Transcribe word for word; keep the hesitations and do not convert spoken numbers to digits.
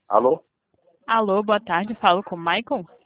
Alô? Alô, boa tarde, falo com o Michael?